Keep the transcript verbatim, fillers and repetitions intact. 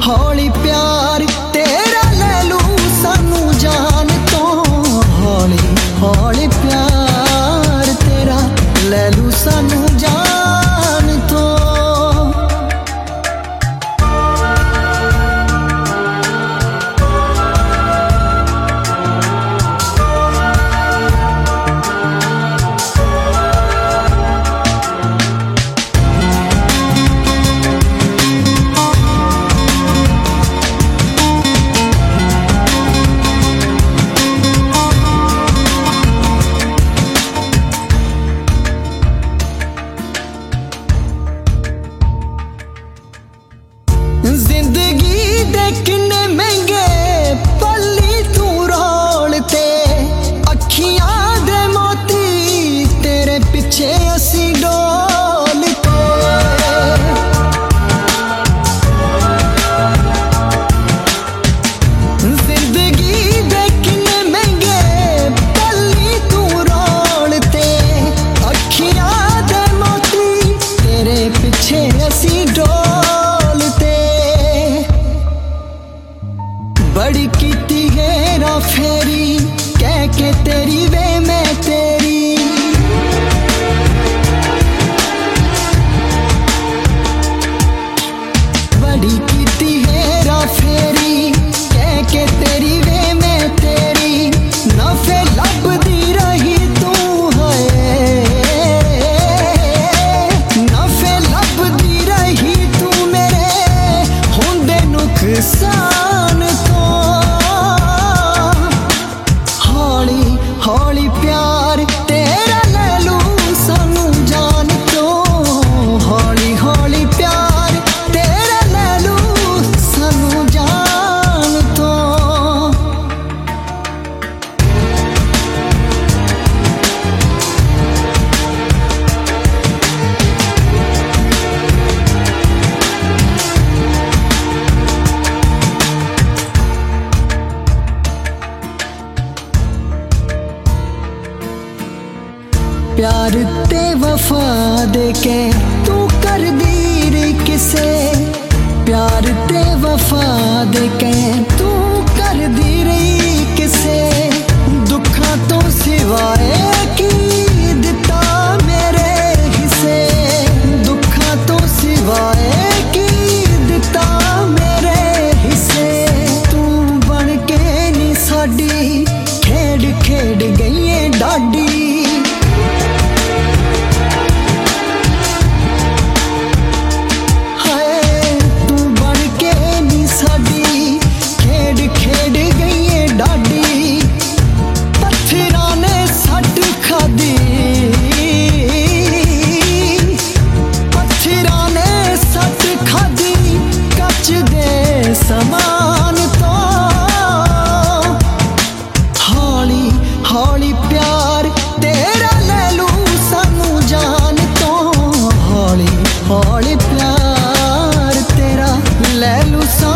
हौली प्यार तेरा ले लू सानू जान तो, हौली हौली प्यार तेरा ले लू सानू जान तो। जिंदगी दे किन्ने महंगे पल्ली तू रोलते, अखियां दे मोती तेरे पिछे असी डोलते। जिंदगी दे किन्ने महंगे पल्ली तू रोलते, अखियां दे मोती तेरे पिछे असी डोलते। बड़ी कीती हेरा फेरी कह के तेरी वे मैं तेरी, बड़ी कीती हेरा फेरी कह के तेरी वे मैं तेरी। नफे लभदी रही तू है, नफे लभदी रही तू मेरे होंदे नुकसान तो। हौली प्यार तेरा ले लू सानू जान तो, हौली हौली प्यार तेरा ले लू सानू जान तो। प्यार ते वफा दे के तू कर दीर किसे, प्यार ते वफा दे के तू कर दीर किसे। दुखा तो सिवाए की दिता मेरे हिस्से, दुखा तो सिवाए की दिता मेरे हिस्से। तू बन के नी साडी खेड खेड गई है डाडी, समान तो। हौली हौली प्यार तेरा ले लू सानू जान तो, हौली हौली प्यार तेरा ले लू।